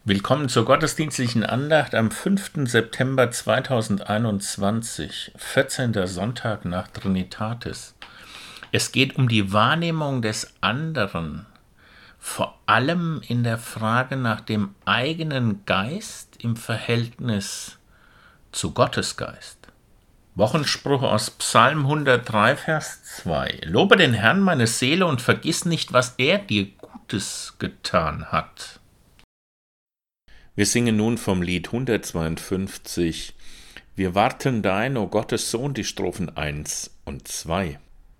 Willkommen zur gottesdienstlichen Andacht am 5. September 2021, 14. Sonntag nach Trinitatis. Es geht um die Wahrnehmung des anderen, vor allem in der Frage nach dem eigenen Geist im Verhältnis zu Gottes Geist. Wochenspruch aus Psalm 103, Vers 2. Lobe den Herrn, meine Seele, und vergiss nicht, was er dir Gutes getan hat. Wir singen nun vom Lied 152, Wir warten dein, o Gottes Sohn, die Strophen 1 und 2.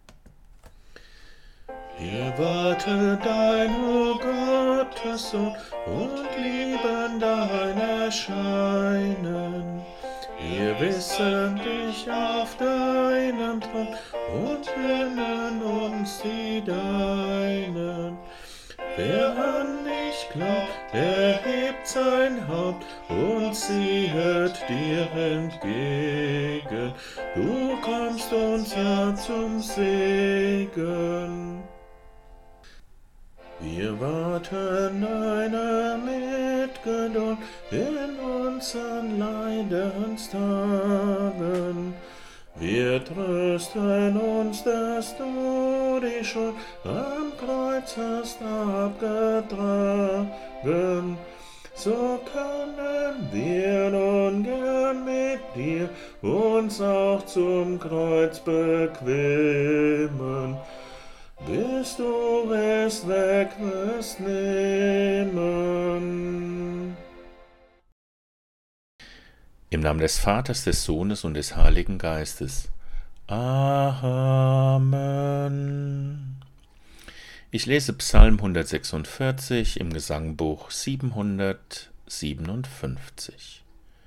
Wir warten dein, o Gottes Sohn, und lieben dein Erscheinen. Wir wissen dich auf deinem Thron und nennen uns die Deinen. Wer an dich glaubt, erhebt sein Haupt und siehet dir entgegen. Du kommst uns ja zum Segen. Wir warten deiner Mitgeduld in unseren Leidenstagen. Wir trösten uns, dass du die Schuld am Kreuz hast abgetragen. So können wir nun gern mit dir uns auch zum Kreuz bequemen, bis du es weg wirst nehmen. Im Namen des Vaters, des Sohnes und des Heiligen Geistes. Amen. Ich lese Psalm 146 im Gesangbuch 757.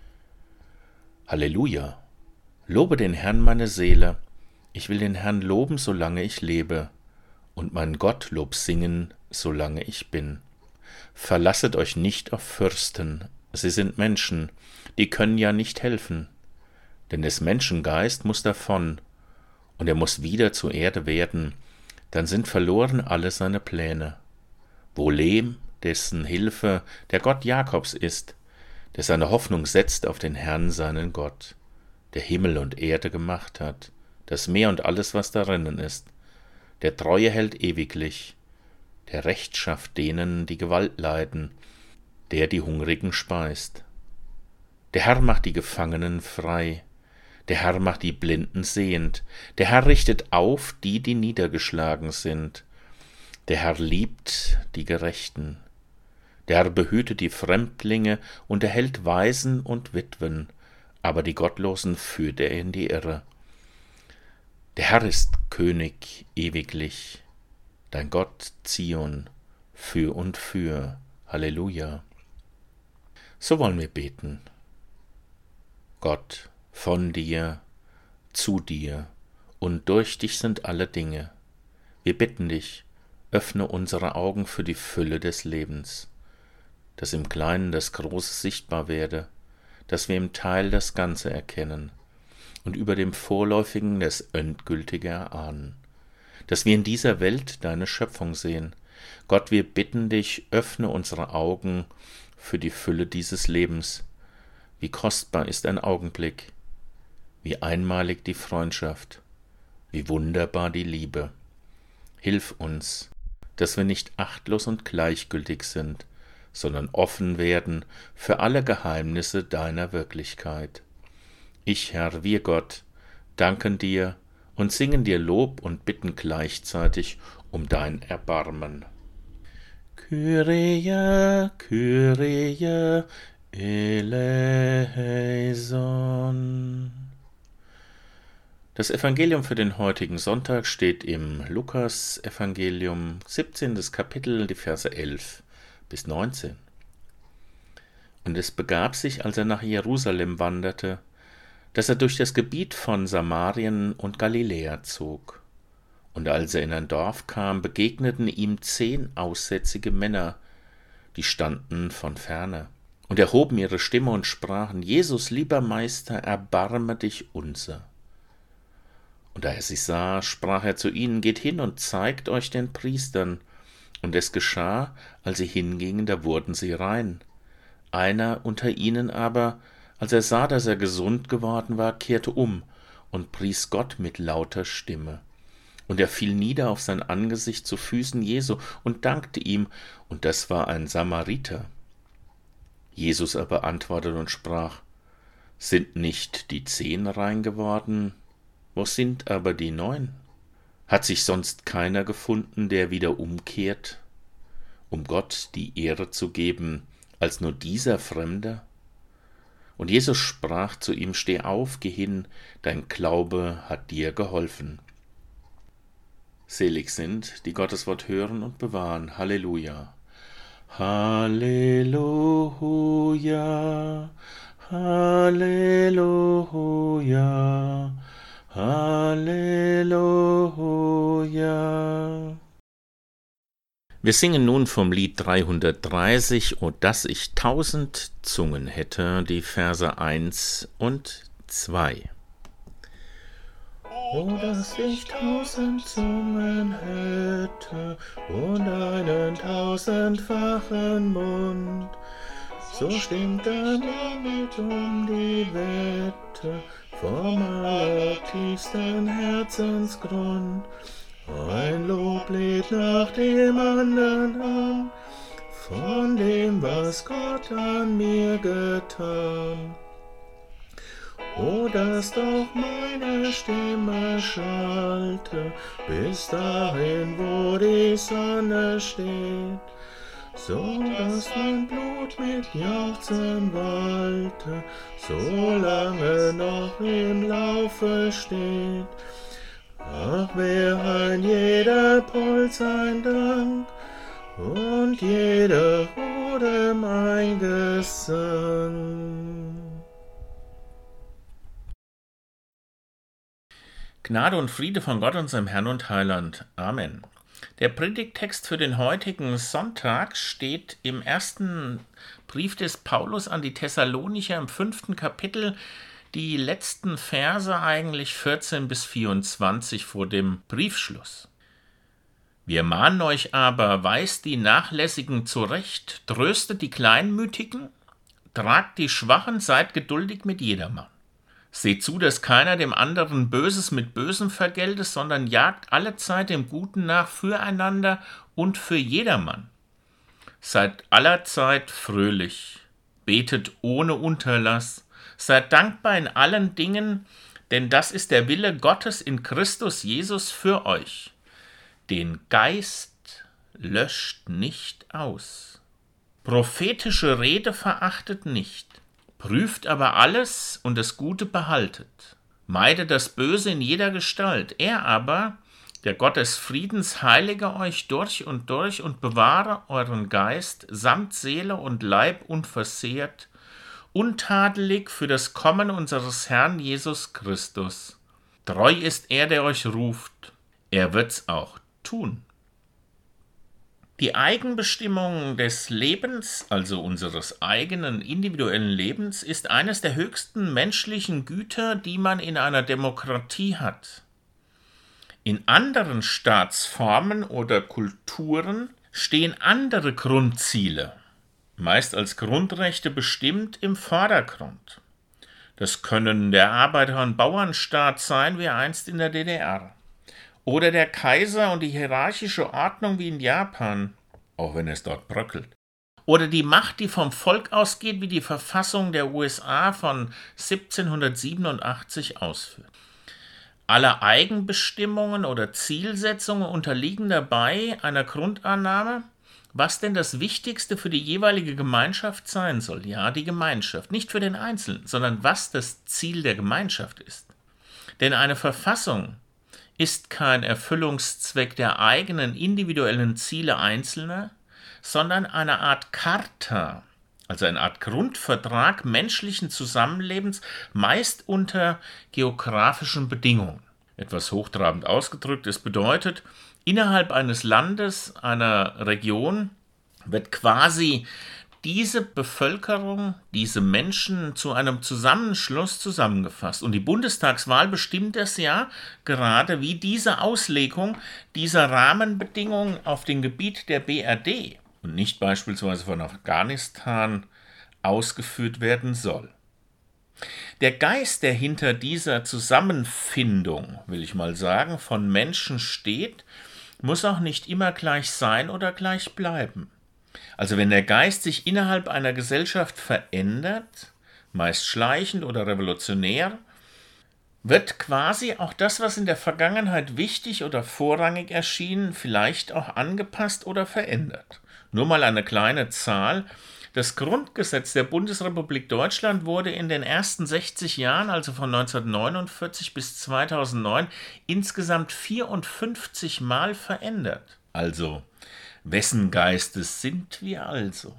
Halleluja! Lobe den Herrn, meine Seele. Ich will den Herrn loben, solange ich lebe, und mein Gottlob singen, solange ich bin. Verlasset euch nicht auf Fürsten, sie sind Menschen, die können ja nicht helfen. Denn des Menschen Geist muss davon, und er muss wieder zur Erde werden, dann sind verloren alle seine Pläne. Wo Lehm, dessen Hilfe der Gott Jakobs ist, der seine Hoffnung setzt auf den Herrn, seinen Gott, der Himmel und Erde gemacht hat, das Meer und alles, was darinnen ist, der Treue hält ewiglich, der Recht schafft denen, die Gewalt leiden, der die Hungrigen speist. Der Herr macht die Gefangenen frei, der Herr macht die Blinden sehend, der Herr richtet auf die, die niedergeschlagen sind. Der Herr liebt die Gerechten, der Herr behütet die Fremdlinge und erhält Waisen und Witwen, aber die Gottlosen führt er in die Irre. Der Herr ist König ewiglich, dein Gott Zion, für und für. Halleluja. So wollen wir beten. Gott, von dir, zu dir und durch dich sind alle Dinge. Wir bitten dich, öffne unsere Augen für die Fülle des Lebens, dass im Kleinen das Große sichtbar werde, dass wir im Teil das Ganze erkennen und über dem Vorläufigen das Endgültige erahnen, dass wir in dieser Welt deine Schöpfung sehen. Gott, wir bitten dich, öffne unsere Augen für die Fülle dieses Lebens. Wie kostbar ist ein Augenblick, wie einmalig die Freundschaft, wie wunderbar die Liebe. Hilf uns, dass wir nicht achtlos und gleichgültig sind, sondern offen werden für alle Geheimnisse deiner Wirklichkeit. Ich, Herr, wir Gott, danken dir und singen dir Lob und bitten gleichzeitig um dein Erbarmen. Kyrie, Kyrie, eleison. Das Evangelium für den heutigen Sonntag steht im Lukas-Evangelium, 17. Kapitel, die Verse 11 bis 19. Und es begab sich, als er nach Jerusalem wanderte, dass er durch das Gebiet von Samarien und Galiläa zog. Und als er in ein Dorf kam, begegneten ihm 10 aussätzige Männer, die standen von ferne, und erhoben ihre Stimme und sprachen: Jesus, lieber Meister, erbarme dich unser. Und da er sie sah, sprach er zu ihnen: Geht hin und zeigt euch den Priestern. Und es geschah, als sie hingingen, da wurden sie rein. Einer unter ihnen aber, als er sah, dass er gesund geworden war, kehrte um und pries Gott mit lauter Stimme. Und er fiel nieder auf sein Angesicht zu Füßen Jesu und dankte ihm, und das war ein Samariter. Jesus aber antwortete und sprach: Sind nicht die 10 rein geworden? Wo sind aber die 9? Hat sich sonst keiner gefunden, der wieder umkehrt, um Gott die Ehre zu geben, als nur dieser Fremde? Und Jesus sprach zu ihm: Steh auf, geh hin, dein Glaube hat dir geholfen. Selig sind, die Gottes Wort hören und bewahren. Halleluja. Halleluja. Halleluja. Halleluja. Wir singen nun vom Lied 330, O dass ich 1000 Zungen hätte, die Verse 1 und 2. O dass ich 1000 Zungen hätte und einen 1000-fachen Mund, so stimmt er mir mit die Wette vom allertiefsten Herzensgrund. Ein Loblied nach dem anderen an, von dem, was Gott an mir getan. O dass doch meine Stimme schallte, bis dahin, wo die Sonne steht, so dass mein Blut mit Jauchzen wallte, solange noch im Laufe steht. Ach, wär ein jeder Puls ein Dank und jeder Odem ein Gesang. Gnade und Friede von Gott, unserem Herrn und Heiland. Amen. Der Predigttext für den heutigen Sonntag steht im ersten Brief des Paulus an die Thessalonicher im 5. Kapitel, die letzten Verse eigentlich 14 bis 24 vor dem Briefschluss. Wir mahnen euch aber, weist die Nachlässigen zurecht, tröstet die Kleinmütigen, tragt die Schwachen, seid geduldig mit jedermann. Seht zu, dass keiner dem anderen Böses mit Bösem vergeltet, sondern jagt allezeit dem Guten nach füreinander und für jedermann. Seid allerzeit fröhlich, betet ohne Unterlass, seid dankbar in allen Dingen, denn das ist der Wille Gottes in Christus Jesus für euch. Den Geist löscht nicht aus. Prophetische Rede verachtet nicht. Prüft aber alles und das Gute behaltet. Meidet das Böse in jeder Gestalt. Er aber, der Gott des Friedens, heilige euch durch und bewahre euren Geist samt Seele und Leib unversehrt, untadelig für das Kommen unseres Herrn Jesus Christus. Treu ist er, der euch ruft. Er wird's auch tun. Die Eigenbestimmung des Lebens, also unseres eigenen individuellen Lebens, ist eines der höchsten menschlichen Güter, die man in einer Demokratie hat. In anderen Staatsformen oder Kulturen stehen andere Grundziele, meist als Grundrechte bestimmt, im Vordergrund. Das können der Arbeiter- und Bauernstaat sein, wie einst in der DDR. Oder der Kaiser und die hierarchische Ordnung wie in Japan, auch wenn es dort bröckelt. Oder die Macht, die vom Volk ausgeht, wie die Verfassung der USA von 1787 ausführt. Alle Eigenbestimmungen oder Zielsetzungen unterliegen dabei einer Grundannahme, was denn das Wichtigste für die jeweilige Gemeinschaft sein soll. Ja, die Gemeinschaft, nicht für den Einzelnen, sondern was das Ziel der Gemeinschaft ist. Denn eine Verfassung ist kein Erfüllungszweck der eigenen individuellen Ziele Einzelner, sondern eine Art Charta, also eine Art Grundvertrag menschlichen Zusammenlebens, meist unter geografischen Bedingungen. Etwas hochtrabend ausgedrückt, es bedeutet, innerhalb eines Landes, einer Region, wird quasi diese Bevölkerung, diese Menschen zu einem Zusammenschluss zusammengefasst. Und die Bundestagswahl bestimmt es ja gerade, wie diese Auslegung dieser Rahmenbedingungen auf dem Gebiet der BRD und nicht beispielsweise von Afghanistan ausgeführt werden soll. Der Geist, der hinter dieser Zusammenfindung, will ich mal sagen, von Menschen steht, muss auch nicht immer gleich sein oder gleich bleiben. Also wenn der Geist sich innerhalb einer Gesellschaft verändert, meist schleichend oder revolutionär, wird quasi auch das, was in der Vergangenheit wichtig oder vorrangig erschien, vielleicht auch angepasst oder verändert. Nur mal eine kleine Zahl. Das Grundgesetz der Bundesrepublik Deutschland wurde in den ersten 60 Jahren, also von 1949 bis 2009, insgesamt 54 Mal verändert. Also, wessen Geistes sind wir also?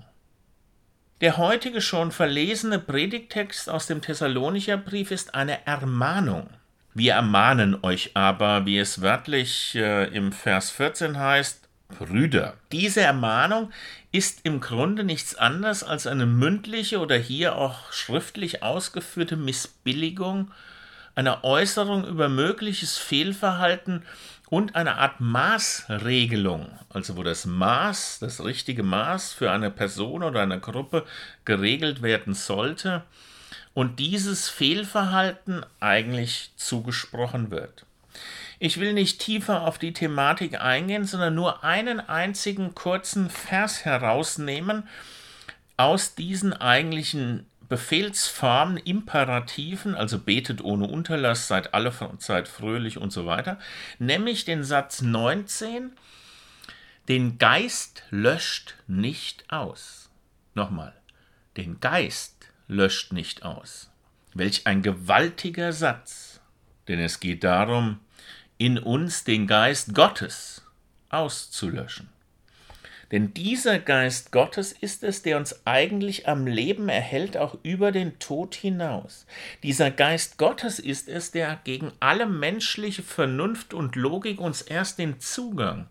Der heutige schon verlesene Predigttext aus dem Thessalonicher Brief ist eine Ermahnung. Wir ermahnen euch aber, wie es wörtlich im Vers 14 heißt, Brüder. Diese Ermahnung ist im Grunde nichts anderes als eine mündliche oder hier auch schriftlich ausgeführte Missbilligung, eine Äußerung über mögliches Fehlverhalten und eine Art Maßregelung, also wo das Maß, das richtige Maß für eine Person oder eine Gruppe geregelt werden sollte und dieses Fehlverhalten eigentlich zugesprochen wird. Ich will nicht tiefer auf die Thematik eingehen, sondern nur einen einzigen kurzen Vers herausnehmen aus diesen eigentlichen Befehlsformen, Imperativen, also betet ohne Unterlass, seid alle Zeit fröhlich und so weiter, nämlich den Satz 19, den Geist löscht nicht aus. Nochmal, den Geist löscht nicht aus. Welch ein gewaltiger Satz, denn es geht darum, in uns den Geist Gottes auszulöschen. Denn dieser Geist Gottes ist es, der uns eigentlich am Leben erhält, auch über den Tod hinaus. Dieser Geist Gottes ist es, der gegen alle menschliche Vernunft und Logik uns erst den Zugang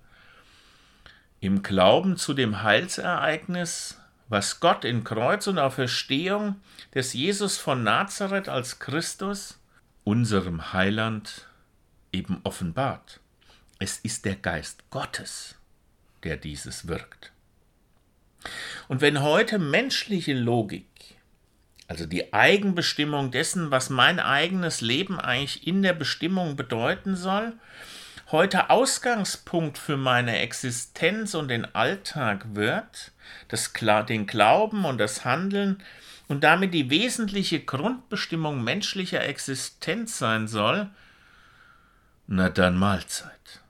im Glauben zu dem Heilsereignis, was Gott in Kreuz und Auferstehung des Jesus von Nazareth als Christus, unserem Heiland, eben offenbart. Es ist der Geist Gottes, der dieses wirkt. Und wenn heute menschliche Logik, also die Eigenbestimmung dessen, was mein eigenes Leben eigentlich in der Bestimmung bedeuten soll, heute Ausgangspunkt für meine Existenz und den Alltag wird, den Glauben und das Handeln und damit die wesentliche Grundbestimmung menschlicher Existenz sein soll, na dann Mahlzeit.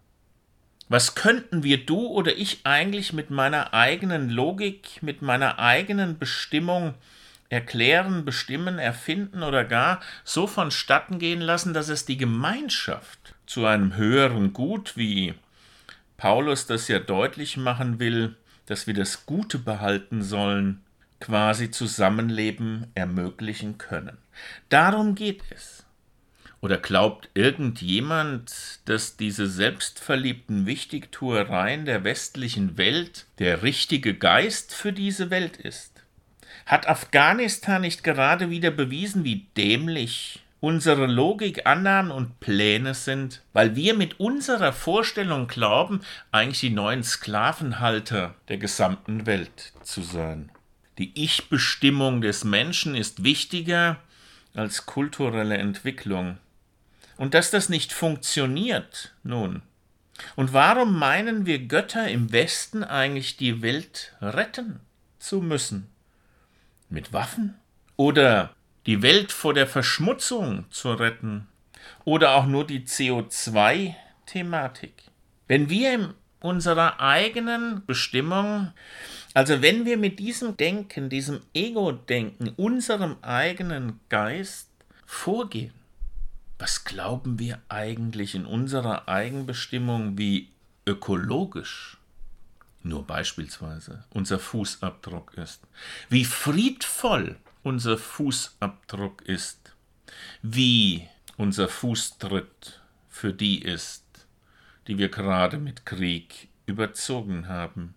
Was könnten wir, du oder ich, eigentlich mit meiner eigenen Logik, mit meiner eigenen Bestimmung erklären, bestimmen, erfinden oder gar so vonstatten gehen lassen, dass es die Gemeinschaft zu einem höheren Gut, wie Paulus das ja deutlich machen will, dass wir das Gute behalten sollen, quasi Zusammenleben ermöglichen können. Darum geht es. Oder glaubt irgendjemand, dass diese selbstverliebten Wichtigtuereien der westlichen Welt der richtige Geist für diese Welt ist? Hat Afghanistan nicht gerade wieder bewiesen, wie dämlich unsere Logik, Annahmen und Pläne sind, weil wir mit unserer Vorstellung glauben, eigentlich die neuen Sklavenhalter der gesamten Welt zu sein? Die Ich-Bestimmung des Menschen ist wichtiger als kulturelle Entwicklung. Und dass das nicht funktioniert, nun. Und warum meinen wir Götter im Westen eigentlich die Welt retten zu müssen? Mit Waffen? Oder die Welt vor der Verschmutzung zu retten? Oder auch nur die CO2-Thematik? Wenn wir in unserer eigenen Bestimmung, also wenn wir mit diesem Denken, diesem Ego-Denken, unserem eigenen Geist vorgehen, was glauben wir eigentlich in unserer Eigenbestimmung, wie ökologisch nur beispielsweise unser Fußabdruck ist? Wie friedvoll unser Fußabdruck ist? Wie unser Fußtritt für die ist, die wir gerade mit Krieg überzogen haben?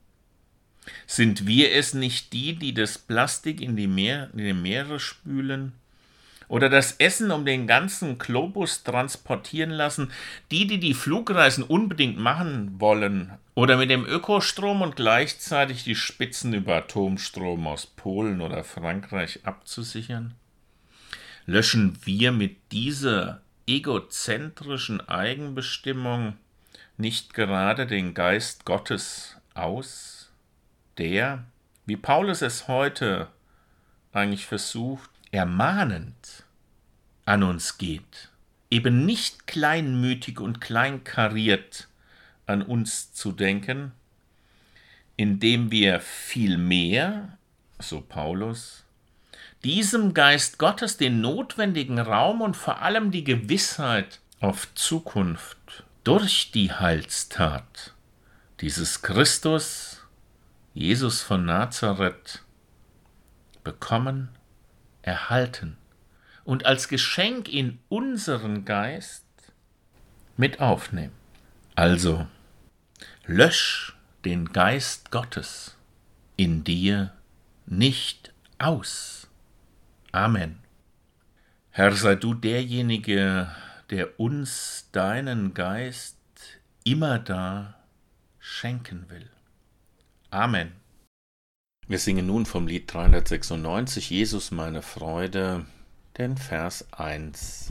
Sind wir es nicht die das Plastik in die Meere spülen? Oder das Essen um den ganzen Globus transportieren lassen, die Flugreisen unbedingt machen wollen. Oder mit dem Ökostrom und gleichzeitig die Spitzen über Atomstrom aus Polen oder Frankreich abzusichern? Löschen wir mit dieser egozentrischen Eigenbestimmung nicht gerade den Geist Gottes aus, der, wie Paulus es heute eigentlich versucht, ermahnend an uns geht, eben nicht kleinmütig und kleinkariert an uns zu denken, indem wir vielmehr, so Paulus, diesem Geist Gottes den notwendigen Raum und vor allem die Gewissheit auf Zukunft durch die Heilstat dieses Christus, Jesus von Nazareth, bekommen, erhalten und als Geschenk in unseren Geist mit aufnehmen. Also, lösch den Geist Gottes in dir nicht aus. Amen. Herr, sei du derjenige, der uns deinen Geist immer da schenken will. Amen. Wir singen nun vom Lied 396, Jesus meine Freude, den Vers 1.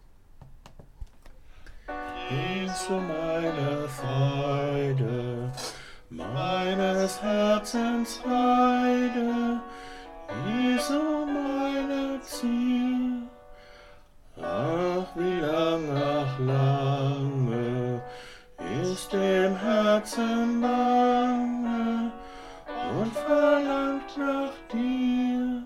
Jesu meine Freude, meines Herzens Freude, Jesu meine Ziel. Ach, wie lange ist dem Herzen bange und verlangt nach dir.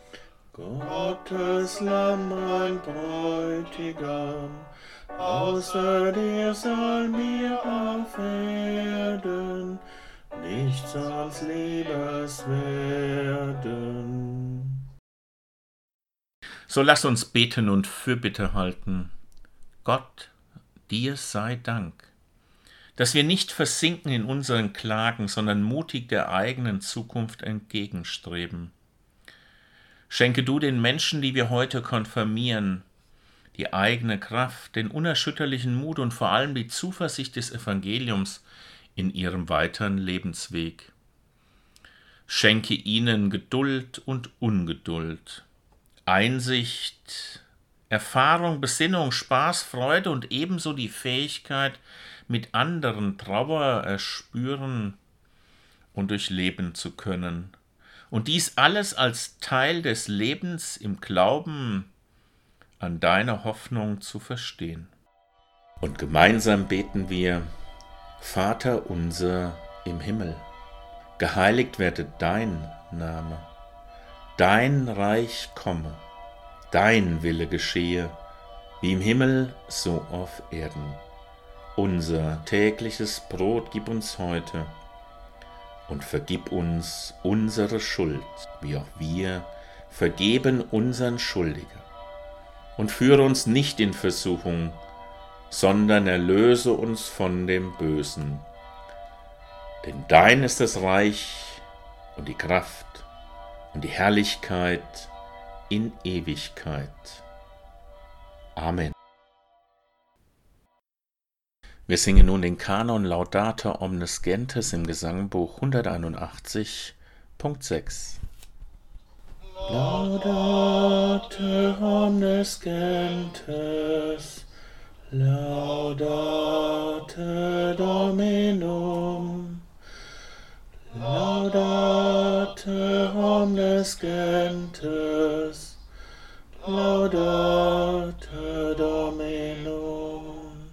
Gottes Lamm, mein Bräutigam, außer dir soll mir auf Erden nichts sonst Liebes werden. So lass uns beten und Fürbitte halten. Gott, dir sei Dank, dass wir nicht versinken in unseren Klagen, sondern mutig der eigenen Zukunft entgegenstreben. Schenke du den Menschen, die wir heute konfirmieren, die eigene Kraft, den unerschütterlichen Mut und vor allem die Zuversicht des Evangeliums in ihrem weiteren Lebensweg. Schenke ihnen Geduld und Ungeduld, Einsicht, Erfahrung, Besinnung, Spaß, Freude und ebenso die Fähigkeit, mit anderen Trauer erspüren und durchleben zu können. Und dies alles als Teil des Lebens im Glauben an deine Hoffnung zu verstehen. Und gemeinsam beten wir: Vater unser im Himmel, geheiligt werde dein Name, dein Reich komme, dein Wille geschehe, wie im Himmel, so auf Erden. Unser tägliches Brot gib uns heute und vergib uns unsere Schuld, wie auch wir vergeben unseren Schuldigen. Und führe uns nicht in Versuchung, sondern erlöse uns von dem Bösen. Denn dein ist das Reich und die Kraft und die Herrlichkeit in Ewigkeit. Amen. Wir singen nun den Kanon Laudate Omnes Gentes im Gesangbuch 181, Punkt 6. Laudate omnes gentes, laudate Dominum, laudate omnes gentes, laudate Dominum.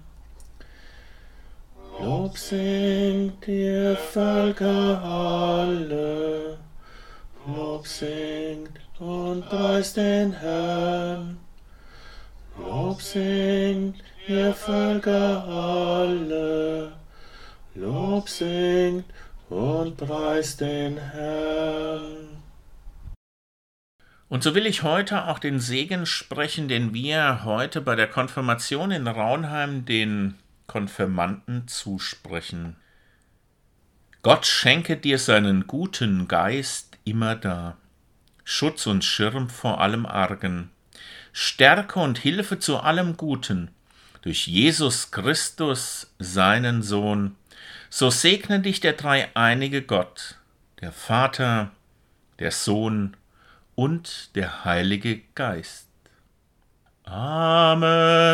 Lob singt ihr Völker alle, Lob singt und preist den Herrn. Lob singt ihr Völker alle, Lob singt und preist den Herrn. Und so will ich heute auch den Segen sprechen, den wir heute bei der Konfirmation in Raunheim den Konfirmanden zusprechen. Gott schenke dir seinen guten Geist immerdar, Schutz und Schirm vor allem Argen, Stärke und Hilfe zu allem Guten, durch Jesus Christus, seinen Sohn, so segne dich der dreieinige Gott, der Vater, der Sohn und der Heilige Geist. Amen.